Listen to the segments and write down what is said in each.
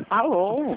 Alô?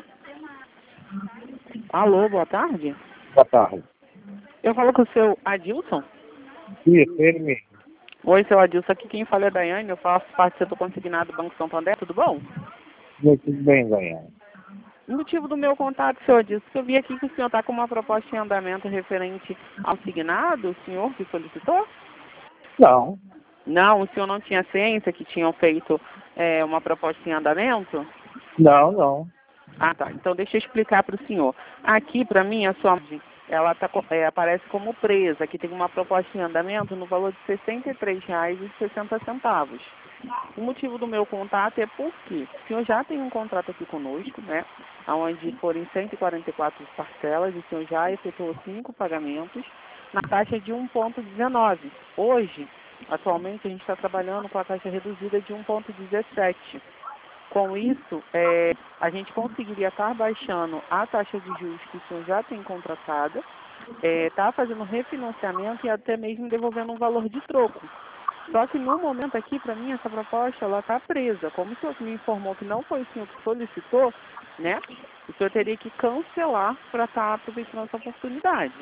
Alô, boa tarde. Boa tarde. Eu falo com o seu Adilson. Isso, ele mesmo. Oi, seu Adilson. Aqui quem fala é a Daiane. Eu faço parte do setor consignado do Banco Santander. Tudo bom? Tudo bem, Daiane. O motivo do meu contato, seu Adilson, que eu vi aqui que o senhor está com uma proposta em andamento referente ao consignado, o senhor que solicitou? Não, Não, o senhor não tinha ciência que tinham feito uma proposta em andamento? não. Ah, tá. Então deixa eu explicar para o senhor. Aqui, para mim, a sua margem, ela aparece como presa. Aqui tem uma proposta em andamento no valor de R$ 63,60. O motivo do meu contato é porque o senhor já tem um contrato aqui conosco, né? Onde foram 144 parcelas, o senhor já efetuou 5 pagamentos na taxa de 1,19. Hoje, atualmente, a gente está trabalhando com a taxa reduzida de 1,17. Com isso, a gente conseguiria estar baixando a taxa de juros que o senhor já tem contratada, tá fazendo refinanciamento e até mesmo devolvendo um valor de troco. Só que no momento aqui, para mim, essa proposta ela está presa. Como o senhor me informou que não foi o senhor que solicitou, né? O senhor teria que cancelar para estar aproveitando essa oportunidade.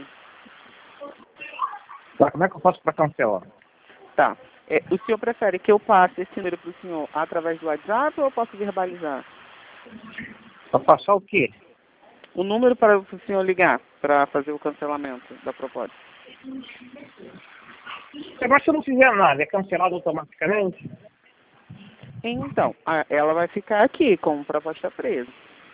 Tá, como é que eu faço para cancelar? Tá. O senhor prefere que eu passe esse número para o senhor através do WhatsApp ou eu posso verbalizar? Para passar o quê? O número para o senhor ligar para fazer o cancelamento da proposta. Mas se eu não fizer nada, é cancelado automaticamente? Então, ela vai ficar aqui como proposta presa.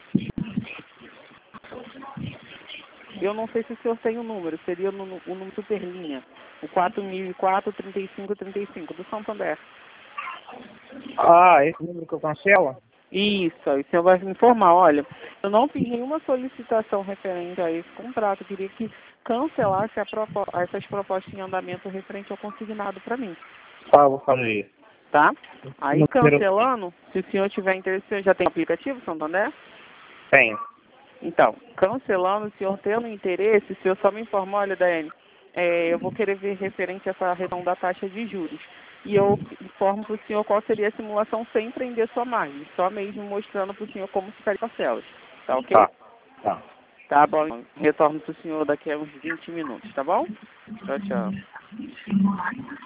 Eu não sei se o senhor tem o número, seria o número Superlinha, o 4004-3535 do Santander. Ah, esse número que eu cancelo? Isso, aí o senhor vai me informar, olha, eu não fiz nenhuma solicitação referente a esse contrato, eu queria que cancelasse essas propostas em andamento referente ao consignado para mim, Tá, vou fazer isso. tá? O Aí número cancelando, se o senhor tiver interesse, o senhor já tem aplicativo Santander? tem. Então, cancelando, o senhor tendo interesse, o senhor só me informa, olha, Daiane, eu vou querer ver referente a essa redução da taxa de juros. E eu informo para o senhor qual seria a simulação sem prender sua margem, só mesmo mostrando para o senhor como ficaria as parcelas. Tá ok? Tá. Tá bom. Retorno para o senhor daqui a uns 20 minutos, tá bom? Tchau, tchau.